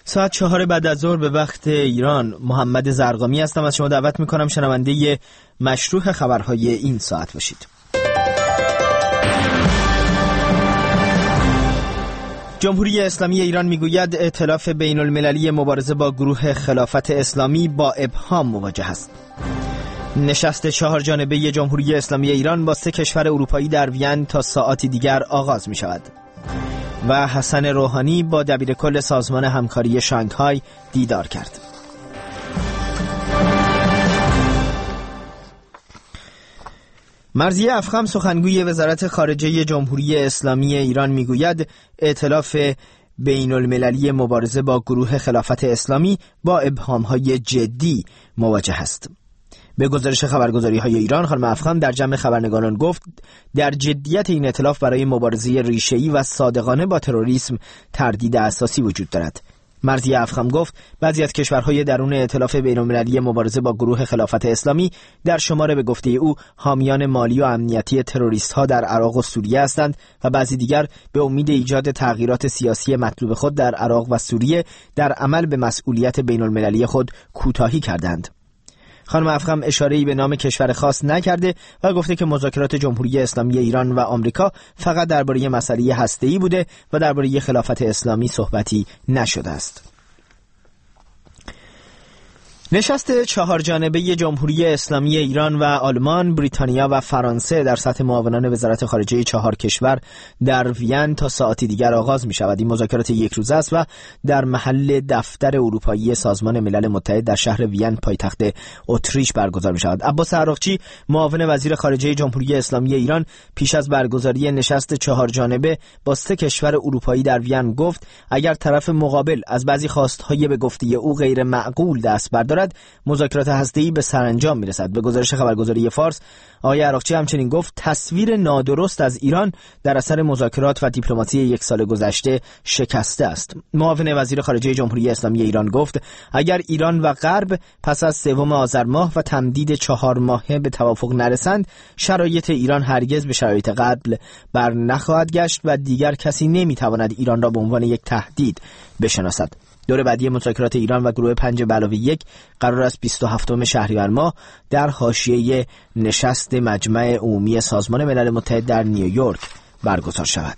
ساعت 4 بعد از ظهر به وقت ایران. محمد زرقامی هستم. از شما دعوت میکنم شنونده مشروح خبرهای این ساعت باشید. جمهوری اسلامی ایران میگوید ائتلاف بین المللی مبارزه با گروه خلافت اسلامی با ابهام مواجه است. نشست 4 جانبه جمهوری اسلامی ایران با 3 کشور اروپایی در وین تا ساعاتی دیگر آغاز می شود. و حسن روحانی با دبیرکل سازمان همکاری شانگهای دیدار کرد. مرضیه افخم سخنگوی وزارت خارجه جمهوری اسلامی ایران میگوید ائتلاف بین المللی مبارزه با گروه خلافت اسلامی با ابهام‌های جدی مواجه است. به گزارش خبرگزاری‌های ایران، خانم افخم در جمع خبرنگاران گفت در جدیت این ائتلاف برای مبارزه ریشه‌ای و صادقانه با تروریسم تردید اساسی وجود دارد. مرضیه افخم گفت بعضی از کشورهای درون ائتلاف بین‌المللی مبارزه با گروه خلافت اسلامی در شمار به گفته او حامیان مالی و امنیتی تروریست‌ها در عراق و سوریه هستند و بعضی دیگر به امید ایجاد تغییرات سیاسی مطلوب خود در عراق و سوریه در عمل به مسئولیت بین‌المللی خود کوتاهی کردند. خانم افخم اشاره‌ای به نام کشور خاص نکرده و گفته که مذاکرات جمهوری اسلامی ایران و آمریکا فقط درباره مسئله هسته‌ای بوده و درباره خلافت اسلامی صحبتی نشده است. نشست 4 جانبه جمهوری اسلامی ایران و آلمان، بریتانیا و فرانسه در سطح معاونان وزارت خارجه 4 کشور در وین تا ساعتی دیگر آغاز می شود. این مذاکرات 1 روزه است و در محل دفتر اروپایی سازمان ملل متحد در شهر وین پایتخت اتریش برگزار می شود. عباس عراقچی، معاون وزیر خارجه جمهوری اسلامی ایران، پیش از برگزاری نشست 4 جانبه با 3 کشور اروپایی در وین گفت اگر طرف مقابل از بعضی خواستهای به گفته او غیر معقول دست بردارد مذاکرات هسته‌ای به سرانجام میرسد. به گزارش خبرگزاری فارس، آقای عراقچی همچنین گفت تصویر نادرست از ایران در اثر مذاکرات و دیپلماسی 1 سال گذشته شکسته است. معاون وزیر خارجه جمهوری اسلامی ایران گفت اگر ایران و غرب پس از 3 آذر ماه و تمدید 4 ماهه به توافق نرسند، شرایط ایران هرگز به شرایط قبل بر نخواهد گشت و دیگر کسی نمیتواند ایران را به عنوان یک تهدید بشناسد. دور بعدی مذاکرات ایران و گروه 5+1 قرار است 27 شهریور ماه در حاشیه نشست مجمع عمومی سازمان ملل متحد در نیویورک برگزار شود.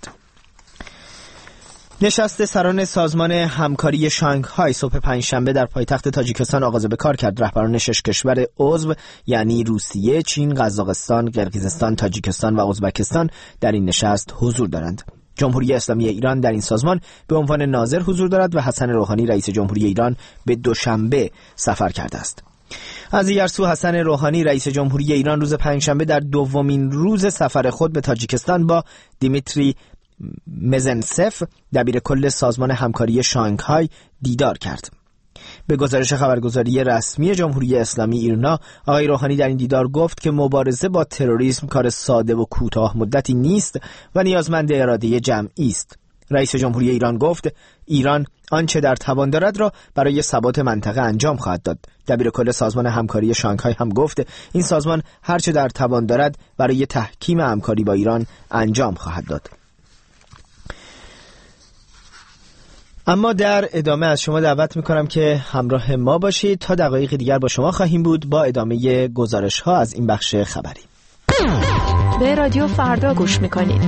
نشست سران سازمان همکاری شانگهای صبح 5 شنبه در پایتخت تاجیکستان آغاز به کار کرد. رهبران 6 کشور عضو یعنی روسیه، چین، قزاقستان، قرقیزستان، تاجیکستان و ازبکستان در این نشست حضور دارند. جمهوری اسلامی ایران در این سازمان به عنوان ناظر حضور دارد و حسن روحانی رئیس جمهوری ایران به دوشنبه سفر کرده است. از دیگر سو حسن روحانی رئیس جمهوری ایران روز 5 شنبه در 2مین روز سفر خود به تاجیکستان با دیمیتری مزنسف دبیرکل سازمان همکاری شانگهای دیدار کرد. به گزارش خبرگزاری رسمی جمهوری اسلامی ایرنا، آقای روحانی در این دیدار گفت که مبارزه با تروریسم کار ساده و کوتاه مدتی نیست و نیازمند اراده جمعی است. رئیس جمهوری ایران گفت ایران آنچه در توان دارد را برای ثبات منطقه انجام خواهد داد. دبیرکل سازمان همکاری شانگهای هم گفت این سازمان هر چه در توان دارد برای تحکیم همکاری با ایران انجام خواهد داد. اما در ادامه از شما دعوت میکنم که همراه ما باشید. تا دقایق دیگر با شما خواهیم بود با ادامه گزارش ها از این بخش خبری. به رادیو فردا گوش میکنید.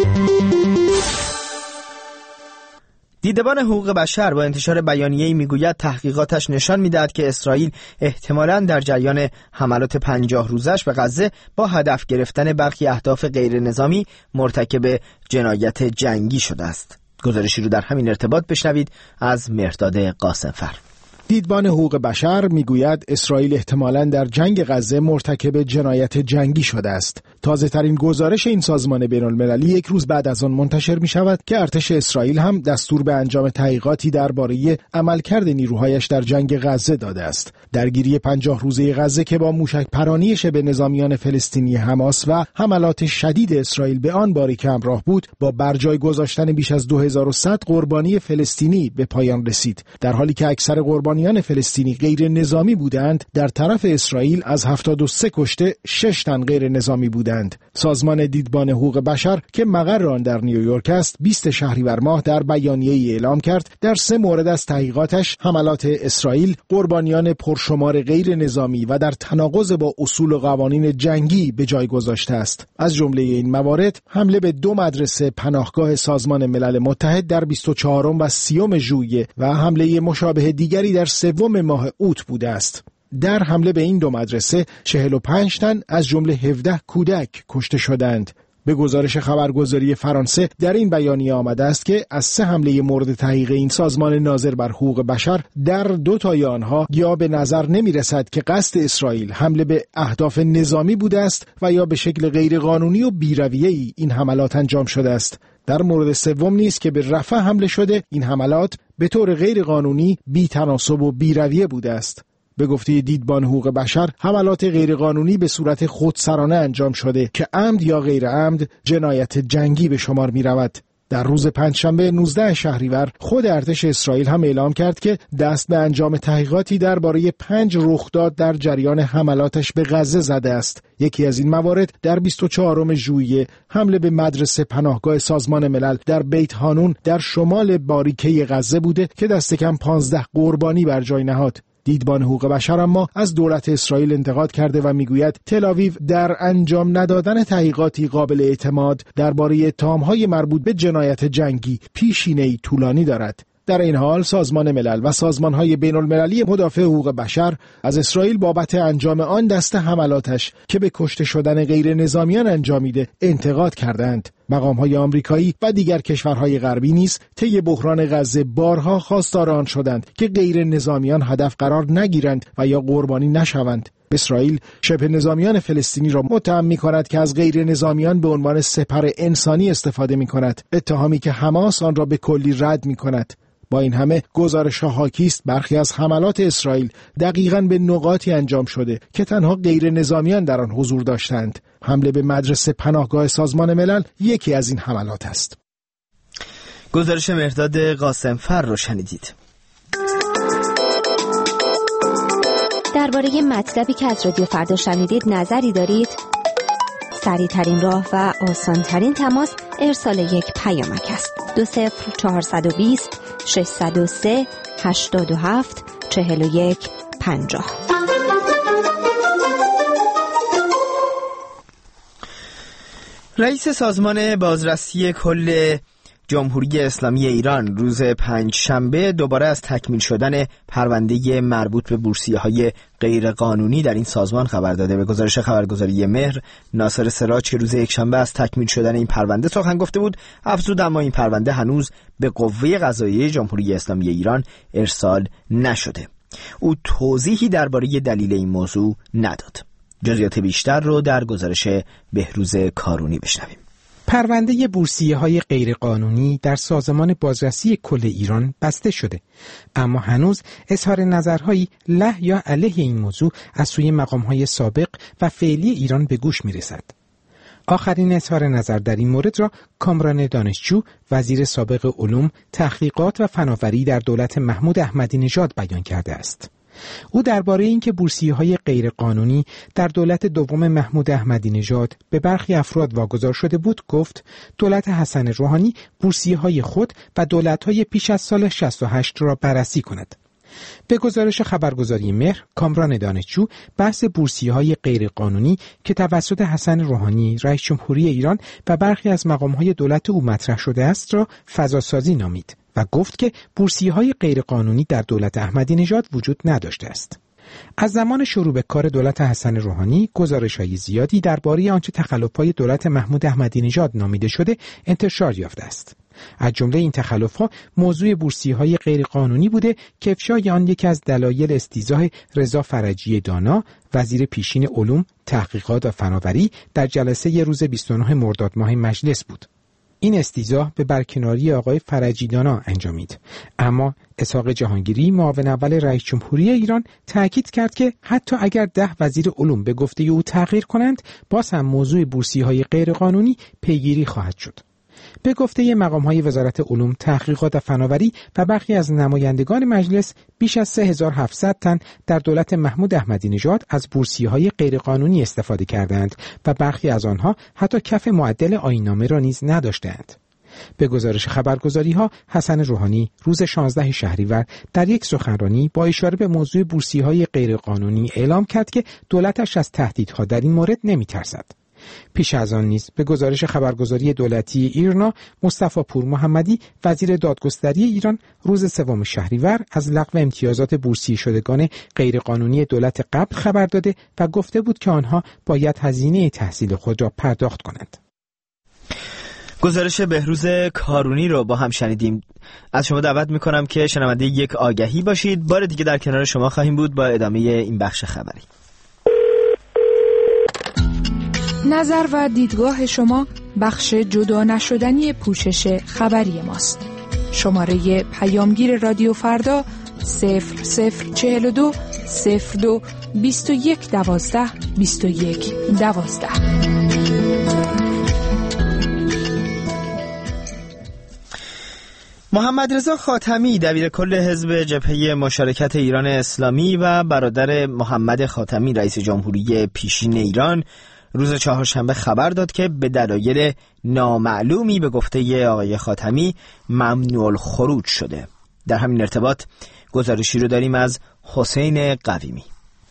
دیدبان حقوق بشر با انتشار بیانیه‌ای میگوید تحقیقاتش نشان میدهد که اسرائیل احتمالاً در جریان حملات 50 روزش به غزه با هدف گرفتن برخی اهداف غیر نظامی مرتکب جنایت جنگی شده است. گزارشی رو در همین ارتباط بشنوید از مهرداد قاسمفر. دیدبان حقوق بشر میگوید اسرائیل احتمالاً در جنگ غزه مرتکب جنایت جنگی شده است. تازه ترین گزارش این سازمان بین‌المللی 1 روز بعد از آن منتشر می شود که ارتش اسرائیل هم دستور به انجام تحقیقاتی درباره عملکرد نیروهایش در جنگ غزه داده است. درگیری 50 روزه غزه که با موشک پرانی شبه نظامیان فلسطینی حماس و حملات شدید اسرائیل به آن باریک همراه بود، با برجای گذاشتن بیش از 2100 قربانی فلسطینی به پایان رسید، در حالی که اکثر قربانی قربانیان فلسطینی غیر نظامی بودند، در طرف اسرائیل از 73 کشته 6 تن غیر نظامی بودند. سازمان دیدبان حقوق بشر که مقر آن در نیویورک است 20 شهریور ماه در بیانیه‌ای اعلام کرد در 3 مورد از تحقیقاتش حملات اسرائیل قربانیان پرشمار غیر نظامی و در تناقض با اصول و قوانین جنگی به جای گذاشته است. از جمله این موارد حمله به 2 مدرسه پناهگاه سازمان ملل متحد در 24 و 30 ژوئیه و حمله مشابه دیگری در 3 ماه اوت بوده است. در حمله به این 2 مدرسه 45 تن از جمله 17 کودک کشته شدند. به گزارش خبرگزاری فرانسه در این بیانیه آمده است که از 3 حمله مورد تحقیق این سازمان ناظر بر حقوق بشر در 2 تای آنها یا به نظر نمی رسد که قصد اسرائیل حمله به اهداف نظامی بوده است و یا به شکل غیرقانونی و بی‌رویه‌ای این حملات انجام شده است. در مورد 3 نیز که به رفح حمله شده این حملات به طور غیرقانونی، بی‌تناسب و بی‌رویه بوده است. به گفته دیدبان حقوق بشر حملات غیرقانونی به صورت خودسرانه انجام شده که عمد یا غیر عمد جنایت جنگی به شمار می رود. در روز پنجشنبه 19 شهریور خود ارتش اسرائیل هم اعلام کرد که دست به انجام تحقیقاتی درباره 5 رخداد در جریان حملاتش به غزه زده است. یکی از این موارد در 24 ژوئیه حمله به مدرسه پناهگاه سازمان ملل در بیت هانون در شمال باریکه غزه بوده که دست کم 15 قربانی بر جای نهاد. دیدبان حقوق بشر اما از دولت اسرائیل انتقاد کرده و میگوید تل‌آویو در انجام ندادن تحقیقاتی قابل اعتماد درباره اتهام‌های مربوط به جنایت جنگی پیشینه‌ای طولانی دارد. در این حال سازمان ملل و سازمان‌های بین‌المللی مدافع حقوق بشر از اسرائیل بابت انجام آن دست حملاتش که به کشته شدن غیر نظامیان انجامیده انتقاد کردند. مقام‌های آمریکایی و دیگر کشورهای غربی نیز طی بحران غزه بارها خواستار آن شدند که غیر نظامیان هدف قرار نگیرند و یا قربانی نشوند. اسرائیل شبه نظامیان فلسطینی را متهم می‌کند که از غیر نظامیان به عنوان سپر انسانی استفاده می‌کند، اتهامی که حماس آن را به کلی رد می‌کند. با این همه گزارش‌ها حاکی است برخی از حملات اسرائیل دقیقاً به نقاطی انجام شده که تنها غیر نظامیان در آن حضور داشتند. حمله به مدرسه پناهگاه سازمان ملل یکی از این حملات است. گزارش مهرداد قاسمفر رو شنیدید. درباره مطلبی که از رادیو فردا شنیدید نظری دارید؟ سریع‌ترین راه و آسان‌ترین تماس ارسال یک پیامک است. 20420 603 87 41 50. رئیس سازمان بازرسی کل جمهوری اسلامی ایران روز پنجشنبه دوباره از تکمیل شدن پرونده مربوط به بورسیه‌های غیرقانونی در این سازمان خبر داده. به گزارش خبرگزاری مهر، ناصر سراج که روز یکشنبه از تکمیل شدن این پرونده سخن گفته بود، افزود اما این پرونده هنوز به قوه قضاییه جمهوری اسلامی ایران ارسال نشده. او توضیحی درباره دلیل این موضوع نداد. جزئیات بیشتر رو در گزارش بهروز کارونی بشنویم. پرونده بورسیه‌های غیرقانونی در سازمان بازرسی کل ایران بسته شده، اما هنوز اظهار نظرهایی له یا علیه این موضوع از سوی مقام‌های سابق و فعلی ایران به گوش می‌رسد. آخرین اظهار نظر در این مورد را کامران دانشجو، وزیر سابق علوم، تحقیقات و فناوری در دولت محمود احمدی نژاد بیان کرده است. او درباره اینکه بورسیه‌های غیرقانونی در دولت دوم محمود احمدی نژاد به برخی افراد واگذار شده بود گفت دولت حسن روحانی بورسیه‌های خود و دولت‌های پیش از سال 68 را بررسی کند. به گزارش خبرگزاری مهر، کامران دانشجو بحث بورسیه‌های غیرقانونی که توسط حسن روحانی رئیس جمهوری ایران و برخی از مقام‌های دولت او مطرح شده است را فضاسازی نامید و گفت که بورسیه‌های غیرقانونی در دولت احمدی نژاد وجود نداشته است. از زمان شروع به کار دولت حسن روحانی گزارش‌های زیادی درباره آنچه تخلف‌های دولت محمود احمدی نژاد نامیده شده انتشار یافته است. از جمله این تخلف‌ها موضوع بورسیه‌های غیرقانونی بوده که افشای آن یکی از دلایل استیضاح رضا فرجی دانا، وزیر پیشین علوم، تحقیقات و فناوری در جلسه روز 29 مرداد ماه مجلس بود. این استیضاح به برکناری آقای فرجی دانا انجامید، اما اسحاق جهانگیری معاون اول رئیس جمهوری ایران تاکید کرد که حتی اگر 10 وزیر علوم به گفته او تغییر کنند، باز هم موضوع بورسیه‌های غیرقانونی پیگیری خواهد شد. به گفته مقام‌های وزارت علوم، تحقیقات و فناوری و برخی از نمایندگان مجلس، بیش از 3700 تن در دولت محمود احمدی نژاد از بورسیه‌های غیرقانونی استفاده کردند و برخی از آنها حتی کف معدل آیین‌نامه را نیز نداشتند. به گزارش خبرگزاری‌ها، حسن روحانی روز 16 شهریور در یک سخنرانی با اشاره به موضوع بورسیه‌های غیرقانونی اعلام کرد که دولتش از تهدیدها در این مورد نمی‌ترسد. پیش از آن نیز به گزارش خبرگزاری دولتی ایرنا، مصطفی پور محمدی وزیر دادگستری ایران روز 3 شهریور از لغو امتیازات بورسیه شدگان غیرقانونی دولت قبل خبر داده و گفته بود که آنها باید هزینه تحصیل خود را پرداخت کنند. گزارش بهروز کارونی رو با هم شنیدیم. از شما دعوت میکنم که شنونده یک آگهی باشید. بار دیگه در کنار شما خواهیم بود با ادامه این بخش خبری. نظر و دیدگاه شما بخش جدا نشدنی پوشش خبری ماست. شماره پیامگیر رادیو فردا 0042 02 21 12 21 12. محمد رضا خاتمی دبیرکل حزب جبهه مشارکت ایران اسلامی و برادر محمد خاتمی رئیس جمهوری پیشین ایران روز چهارشنبه خبر داد که به دلایل نامعلومی به گفته آقای خاتمی ممنوع الخروج شده. در همین ارتباط گزارشی رو داریم از حسین قویمی.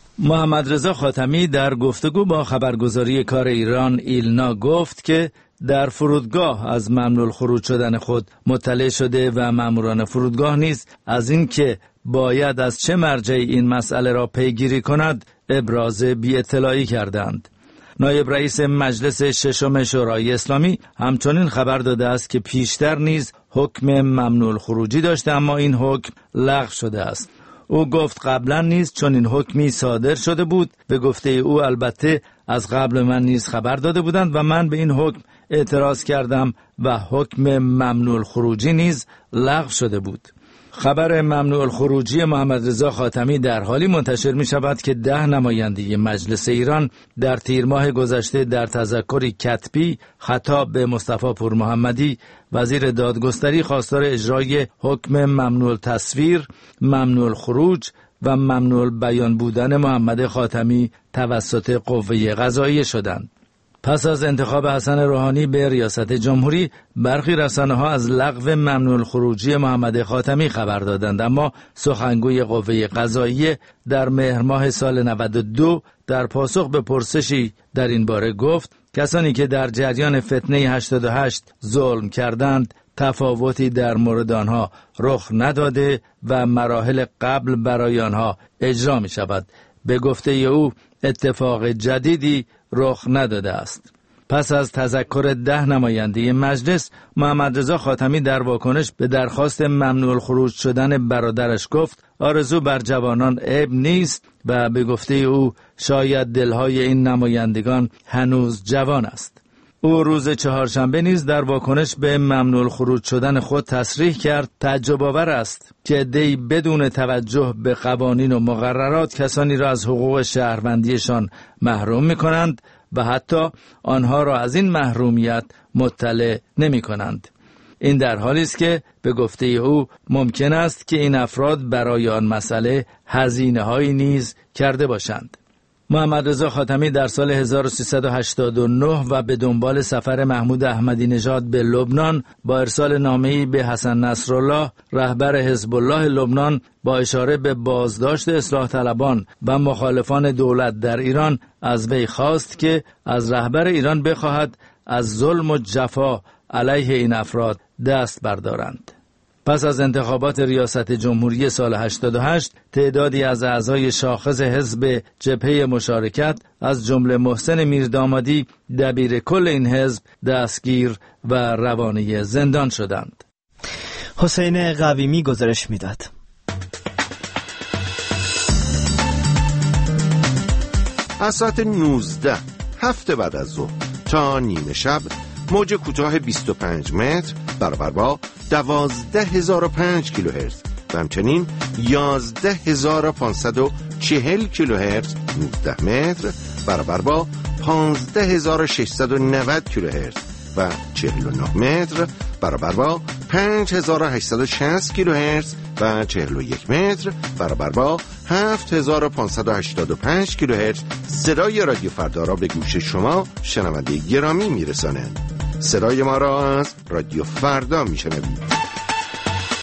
محمد رضا خاتمی در گفتگو با خبرگزاری کار ایران ایلنا گفت که در فرودگاه از ممنوع الخروج شدن خود مطلع شده و ماموران فرودگاه نیز از این که باید از چه مرجعی این مسئله را پیگیری کند ابراز بی‌اطلاعی کردند. نایب رئیس مجلس ششم شورای اسلامی همچنین خبر داده است که پیشتر نیز حکم ممنوع الخروجی داشته، اما این حکم لغو شده است. او گفت قبلا نیز چون این حکمی صادر شده بود. به گفته او البته از قبل من نیز خبر داده بودند و من به این حکم اعتراض کردم و حکم ممنوع الخروجی نیز لغو شده بود. خبر ممنوع الخروجی محمد رضا خاتمی در حالی منتشر می شود که 10 نماینده مجلس ایران در تیر ماه گذشته در تذکری کتبی خطاب به مصطفی پور محمدی وزیر دادگستری خواستار اجرای حکم ممنوع التصویر، ممنوع الخروج و ممنوع البیان بودن محمد خاتمی توسط قوه قضاییه شدند. پس از انتخاب حسن روحانی به ریاست جمهوری، برخی رسانه‌ها از لغو ممنوع الخروجی محمد خاتمی خبر دادند، اما سخنگوی قوه قضاییه در مهر ماه سال 92 در پاسخ به پرسشی در این باره گفت کسانی که در جریان فتنه 88 ظلم کردند تفاوتی در مورد آنها رخ نداده و مراحل قبل برای آنها اجرا می شود. به گفته او اتفاق جدیدی رخ نداده است. پس از تذکر 10 نماینده مجلس، محمد رضا خاتمی در واکنش به درخواست ممنوع الخروج شدن برادرش گفت آرزو بر جوانان عیب نیست و به گفته او شاید دلهای این نمایندگان هنوز جوان است. او روز چهارشنبه نیز در واکنش به ممنوع الخروج شدن خود تصریح کرد تعجب آور است که عده‌ای بدون توجه به قوانین و مقررات کسانی را از حقوق شهروندیشان محروم می‌کنند و حتی آنها را از این محرومیت مطلع نمی‌کنند. این در حالی است که به گفته او ممکن است که این افراد برای آن مسئله هزینه‌هایی نیز کرده باشند. محمد رضا خاتمی در سال 1389 و به دنبال سفر محمود احمدی نژاد به لبنان با ارسال نامه‌ای به حسن نصرالله رهبر حزب الله لبنان با اشاره به بازداشت اصلاح طلبان و مخالفان دولت در ایران از وی خواست که از رهبر ایران بخواهد از ظلم و جفا علیه این افراد دست بردارند. پس از انتخابات ریاست جمهوری سال 88 تعدادی از اعضای شاخص حزب جبهه مشارکت از جمله محسن میردامادی دبیر کل این حزب دستگیر و روانه زندان شدند. حسین قویمی گزارش میداد. از ساعت 19 هفت بعد از ظهر تا نیمه شب موج کوتاه 25 متر برابر با 12005 کیلوهرتز و همچنین 11540 کیلوهرتز 19 متر برابر با 15690 کیلوهرتز و 49 متر برابر با 5860 کیلوهرتز و 41 متر برابر با 7585 کیلوهرتز صدای رادیو فردا را به گوش شما شنونده گرامی میرساند. صدای ما را از رادیو فردا میشنوید.